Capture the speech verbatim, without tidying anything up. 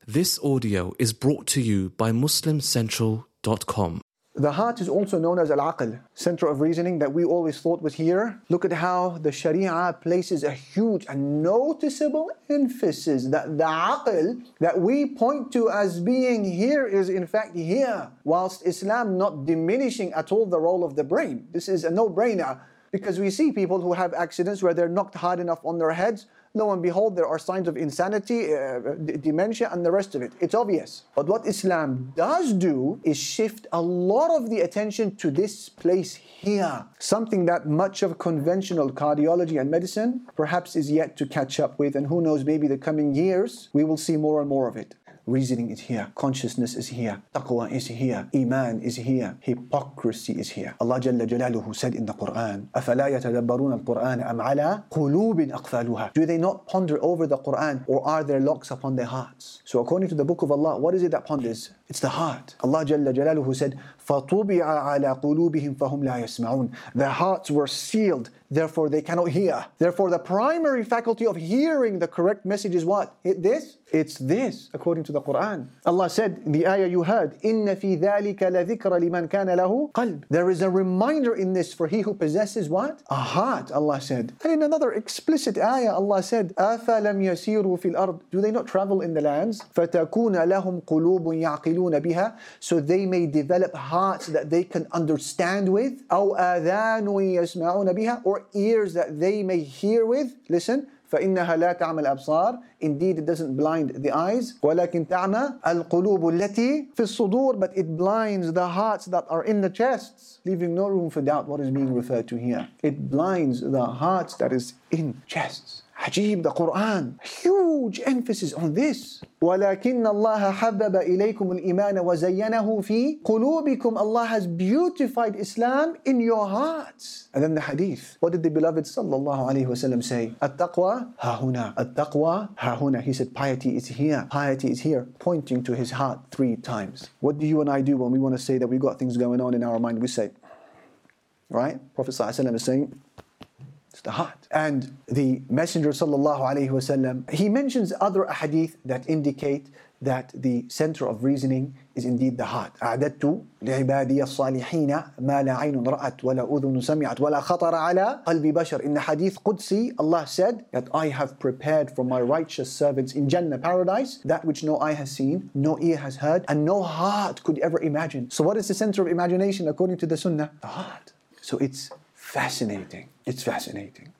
This audio is brought to you by Muslim Central dot com. The heart is also known as Al-Aql, center of reasoning that we always thought was here. Look at how the Sharia places a huge and noticeable emphasis that the Aql that we point to as being here is in fact here, whilst Islam not diminishing at all the role of the brain. This is a no-brainer because we see people who have accidents where they're knocked hard enough on their heads. Lo and behold, there are signs of insanity, uh, d- dementia, and the rest of it. It's obvious. But what Islam does do is shift a lot of the attention to this place here. Something that much of conventional cardiology and medicine perhaps is yet to catch up with. And who knows, maybe the coming years, we will see more and more of it. Reasoning is here, consciousness is here, taqwa is here, iman is here, hypocrisy is here. Allah Jalla Jalaluhu said in the Quran, أَفَلَا يَتَدَبَّرُونَ الْقُرْآنَ أَمْ عَلَىٰ قُلُوبٍ أَقْفَالُهَا. Do they not ponder over the Quran, or are there locks upon their hearts? So according to the book of Allah, what is it that ponders? It's the heart. Allah Jalla Jalaluhu said, فَطُبِعَ عَلَىٰ قُلُوبِهِمْ فَهُمْ لَا يَسْمَعُونَ. Their hearts were sealed, therefore they cannot hear. Therefore the primary faculty of hearing the correct message is what? It this? It's this, according to the Quran. Allah said in the ayah you heard, إِنَّ فِي ذَلِكَ لَذِكْرَ لِمَنْ كَانَ لَهُ قَلْبٌ. There is a reminder in this for he who possesses what? A heart, Allah said. And in another explicit ayah, Allah said, أَفَلَمْ يَسِيرُوا فِي الْأَرْضِ. Do they not travel in the lands? فَتَكُونَ لَهُمْ قُلُوبٌ يَعْقِلُونَ بِهَا. So they may develop hearts that they can understand with. أَوْ آذَانٌ يَسْمَعُونَ بِهَا. Or ears that they may hear with. Listen. فإنها لا تعمى الأبصار. Indeed, it doesn't blind the eyes. ولكن تعمى القلوب التي في الصدور. But it blinds the hearts that are in the chests, leaving no room for doubt what is being referred to here. It blinds the hearts that is in chests. Ajib, the Quran, huge emphasis on this. وَلَكِنَّ اللَّهَ حَبَّبَ إِلَيْكُمُ الْإِيمَانَ وَزَيَّنَهُ فِي قُلُوبِكُمْ. Allah has beautified Islam in your hearts. And then the hadith. What did the beloved sallallahu alayhi wasallam say? التقوى ها هنا. التقوى ها هنا. He said piety is here. Piety is here. Pointing to his heart three times. What do you and I do when we want to say that we got things going on in our mind? We say, right? Prophet sallallahu alayhi wasallam is saying, it's the heart. And the Messenger sallallahu alaihi wasallam, he mentions other ahadith that indicate that the center of reasoning is indeed the heart. أعددت لعبادي الصالحين ما لا عين رأت ولا أذن سمعت ولا خطر على قلب بشر. In the hadith Qudsi, Allah said that I have prepared for my righteous servants in Jannah, paradise, that which no eye has seen, no ear has heard, and no heart could ever imagine. So what is the center of imagination according to the Sunnah? The heart. So it's fascinating. It's fascinating.